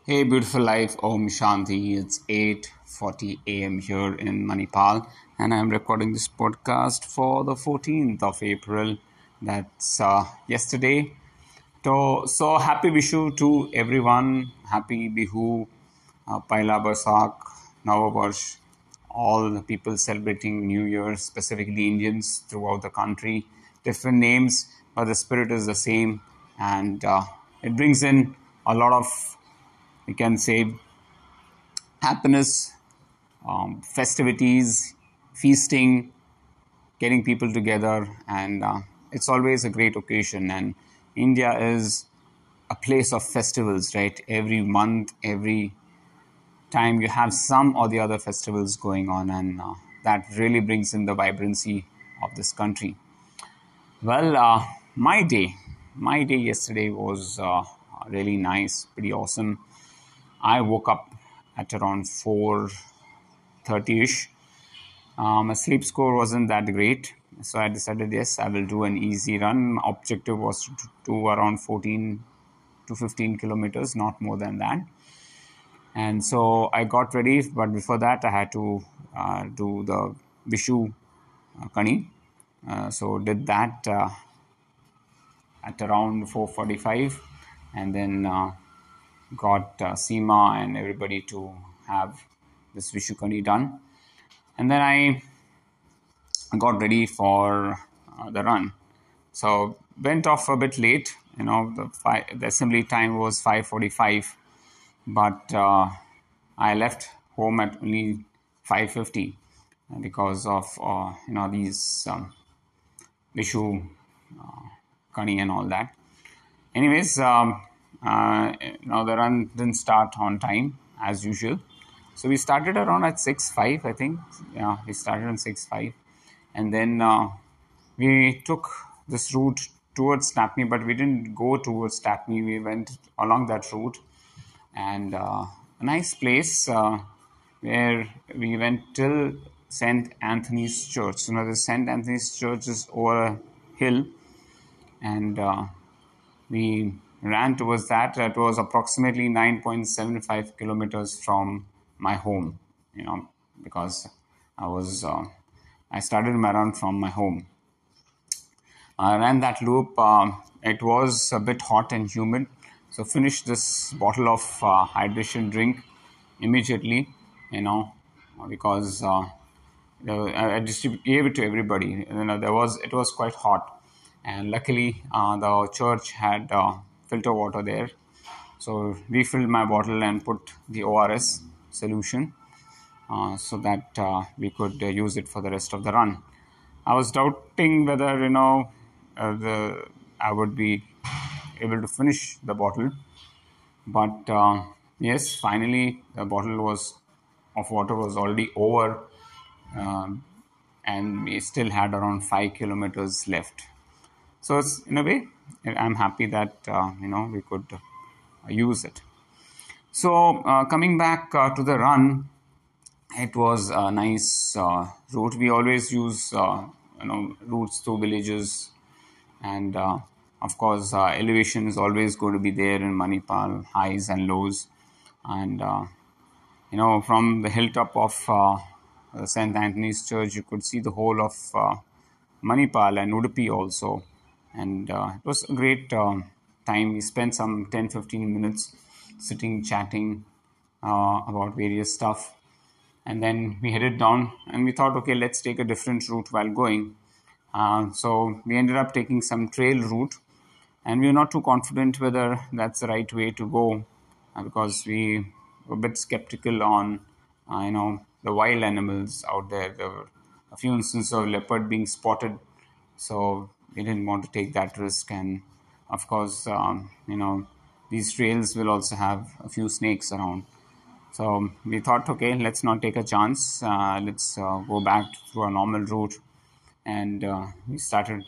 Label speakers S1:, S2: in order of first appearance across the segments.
S1: Hey, beautiful life. Om Shanti. It's 8:40 a.m. here in Manipal, and I'm recording this podcast for the 14th of April. That's yesterday. So happy Vishu to everyone. Happy Bihu, Paila Basak, Navavarsh, all the people celebrating New Year, specifically Indians throughout the country. Different names, but the spirit is the same, and it brings in a lot of, we can say, happiness, festivities, feasting, getting people together, and it's always a great occasion. And India is a place of festivals, right? Every month, every time you have some or the other festivals going on, and that really brings in the vibrancy of this country. Well, my day yesterday was really nice, pretty awesome. I woke up at around 4:30ish. My sleep score wasn't that great, so I decided, yes, I will do an easy run. My objective was to do around 14 to 15 kilometers, not more than that. And so I got ready, but before that, I had to do the Vishu Kani. So did that at around 4:45, and then got Seema and everybody to have this Vishu Kani done. And then I got ready for the run. So went off a bit late. The assembly time was 5:45, but I left home at only 5:50 because of these Vishu Kani and all that. Anyways, the run didn't start on time as usual. So we started around at 6:05, I think. Yeah, we started at 6:05. And then we took this route towards Stapney, but we didn't go towards Stapney. We went along that route. And a nice place where we went till St. Anthony's Church. The St. Anthony's Church is over a hill. And we ran towards that. That was approximately 9.75 kilometers from my home, because I started my run from my home. I ran that loop. It was a bit hot and humid, so finished this bottle of hydration drink immediately, because I gave it to everybody. It was quite hot, and luckily the church had filter water there, so refilled my bottle and put the ORS solution so that we could use it for the rest of the run. I was doubting whether I would be able to finish the bottle, but yes, finally the bottle of water was already over, and we still had around 5 kilometers left. So it's, in a way, I'm happy that we could use it. So coming back to the run, it was a nice route. We always use routes through villages, and of course elevation is always going to be there in Manipal, highs and lows. And from the hilltop of St. Anthony's Church, you could see the whole of Manipal and Udupi also. And it was a great time. We spent some 10-15 minutes sitting, chatting about various stuff. And then we headed down, and we thought, okay, let's take a different route while going. So we ended up taking some trail route, and we were not too confident whether that's the right way to go, because we were a bit skeptical on, the wild animals out there. There were a few instances of leopard being spotted, so we didn't want to take that risk. And of course, these trails will also have a few snakes around. So we thought, okay, let's not take a chance. Let's go back through a normal route, and we started,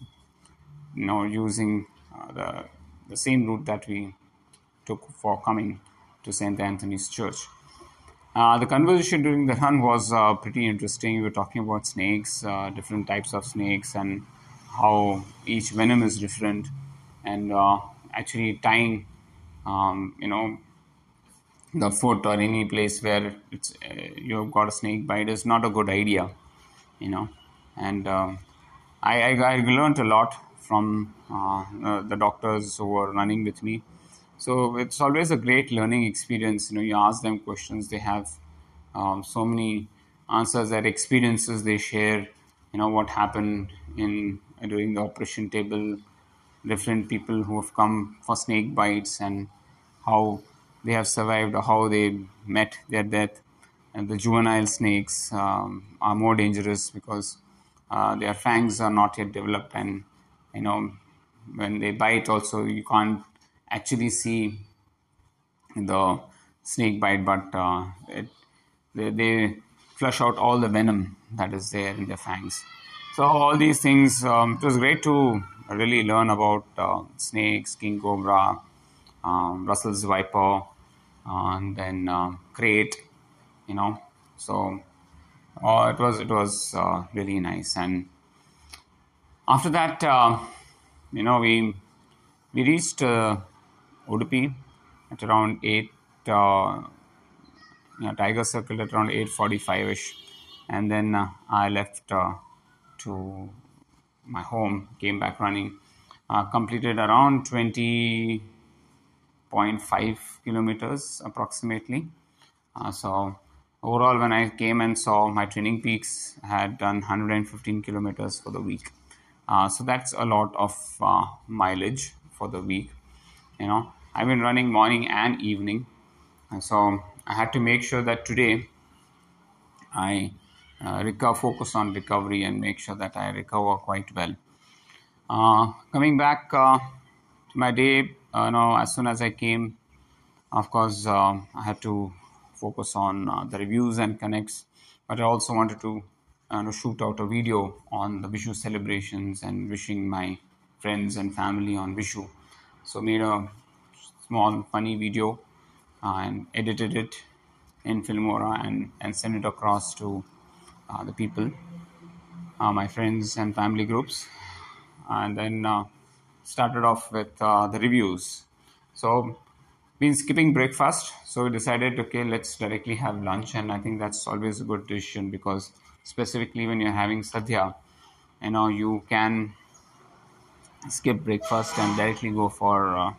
S1: using the same route that we took for coming to St. Anthony's Church. The conversation during the run was pretty interesting. We were talking about snakes, different types of snakes, and how each venom is different, and actually tying, the foot or any place where you've got a snake bite is not a good idea, you know. And I learned a lot from the doctors who were running with me. So it's always a great learning experience. You ask them questions, they have so many answers, their experiences they share. What happened in during the operation table, different people who have come for snake bites and how they have survived or how they met their death. And the juvenile snakes are more dangerous because their fangs are not yet developed, and you know when they bite also you can't actually see the snake bite, but they flush out all the venom that is there in their fangs. So all these things, it was great to really learn about snakes, king cobra, Russell's viper, and then crate. You know, so it was really nice. And after that, we reached Udupi at around 8. Tiger Circle at around 8:45ish, and then I left to my home, came back running, completed around 20.5 kilometers approximately. So overall, when I came and saw my training peaks, I had done 115 kilometers for the week. So that's a lot of mileage for the week. I've been running morning and evening, and so I had to make sure that today I focus on recovery and make sure that I recover quite well. Coming back to my day, as soon as I came, of course, I had to focus on the reviews and connects, but I also wanted to shoot out a video on the Vishu celebrations and wishing my friends and family on Vishu. So made a small funny video and edited it in Filmora and sent it across to the people, my friends and family groups, and then started off with the reviews. So been skipping breakfast, so we decided, okay, let's directly have lunch, and I think that's always a good decision because specifically when you're having sadhya, you can skip breakfast and directly go for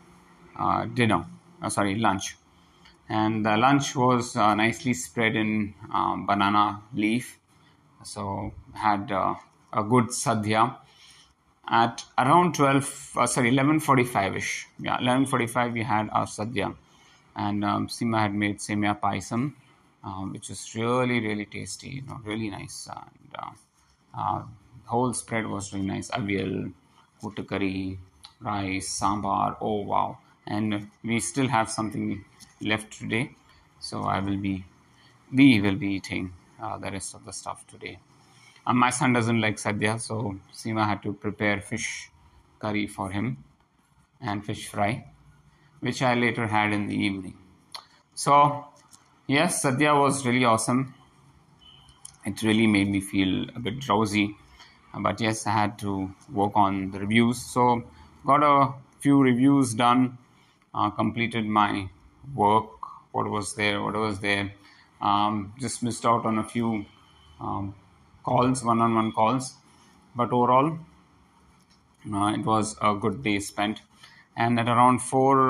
S1: lunch. And the lunch was nicely spread in banana leaf. So had a good sadhya at around 11:45ish. Yeah, 11:45 we had our sadhya, and Seema had made semia paisam, which was really really tasty. Really nice. And the whole spread was really nice. Avial, kuttu curry, rice, sambar. Oh wow! And we still have something left today, so we will be eating the rest of the stuff today. My son doesn't like sadhya, so Seema had to prepare fish curry for him and fish fry, which I later had in the evening. So yes, sadhya was really awesome. It really made me feel a bit drowsy, but yes, I had to work on the reviews. So got a few reviews done, completed my work, what was there. Just missed out on a few calls, one-on-one calls, but overall it was a good day spent. And at around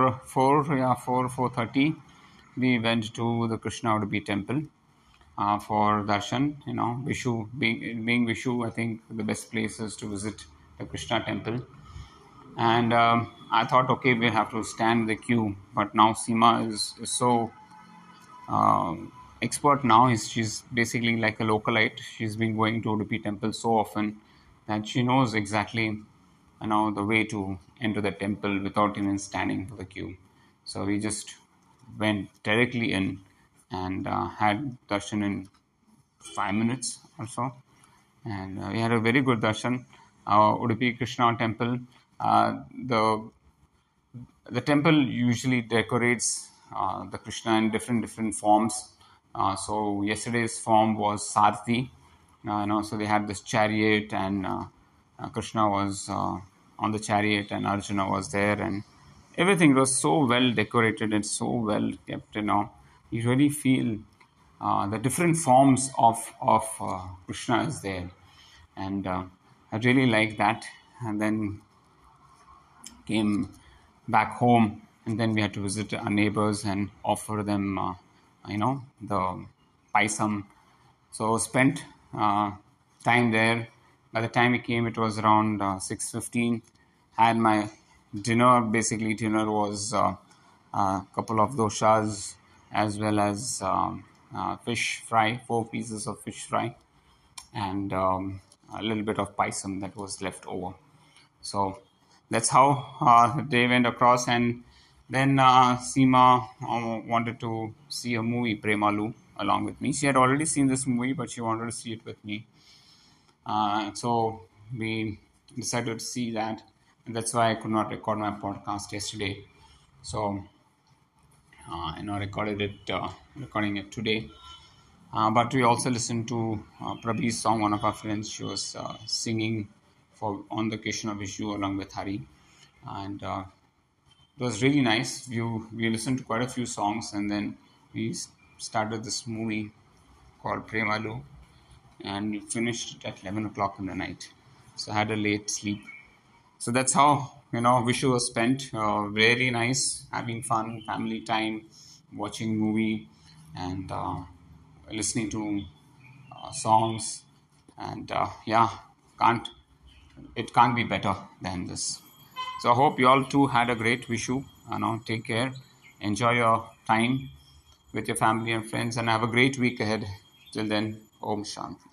S1: 4:30 we went to the Krishna Udupi temple for darshan. Vishu being Vishu, I think the best place is to visit the Krishna temple. And I thought, okay, we'll have to stand the queue, but now Seema is so expert now. She's basically like a localite. She's been going to Udupi temple so often that she knows exactly the way to enter the temple without even standing for the queue. So we just went directly in and had darshan in 5 minutes or so, and we had a very good darshan. Udupi Krishna temple, the temple usually decorates the Krishna in different forms. So yesterday's form was Sarthi. So they had this chariot, and Krishna was on the chariot, and Arjuna was there, and everything was so well decorated and so well kept. you really feel the different forms of Krishna is there, and I really like that. And then came back home, and then we had to visit our neighbors and offer them, the paisam. So spent time there. By the time we came, it was around 6:15. Had my dinner. Basically, dinner was a couple of doshas as well as fish fry, 4 pieces of fish fry, and a little bit of paisam that was left over. So that's how the day went across. And then Seema wanted to see a movie, Premalu, along with me. She had already seen this movie, but she wanted to see it with me. So we decided to see that. And that's why I could not record my podcast yesterday. So recording it today. But we also listened to Prabhi's song. One of our friends, she was singing for on the occasion of Vishu along with Hari, and it was really nice. We listened to quite a few songs, and then we started this movie called Premalu, and we finished it at 11 o'clock in the night. So I had a late sleep. So that's how Vishu was spent. Very nice, having fun, family time, watching movie, and listening to songs, and can't it can't be better than this. So I hope you all too had a great Vishu. Take care, enjoy your time with your family and friends, and have a great week ahead. Till then, Om Shanti.